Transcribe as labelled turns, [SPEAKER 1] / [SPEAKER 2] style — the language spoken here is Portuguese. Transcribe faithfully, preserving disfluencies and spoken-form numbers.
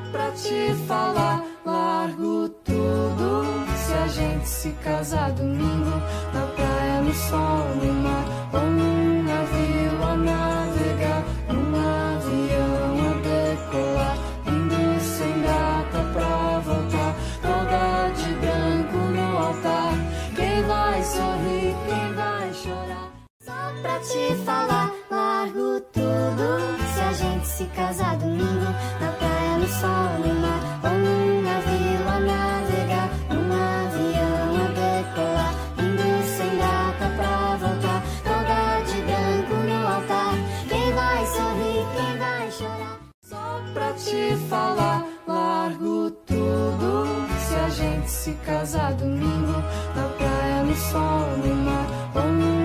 [SPEAKER 1] pra te falar, largo tudo. Se a gente se casar domingo, na praia, no sol, no mar, ou num navio a navegar, num avião a decolar, indo sem data pra voltar, toda de branco no altar. Quem vai sorrir, quem vai chorar? Só pra te falar, largo tudo. Se a gente se casar domingo, na praia, no sol, no mar, ou num navio a navegar, num avião a decolar, indo sem data pra voltar, toda de branco no altar. Quem vai sorrir, quem vai chorar? Só pra te falar, largo tudo. Se a gente se casar domingo, na praia, no sol, no mar, ou num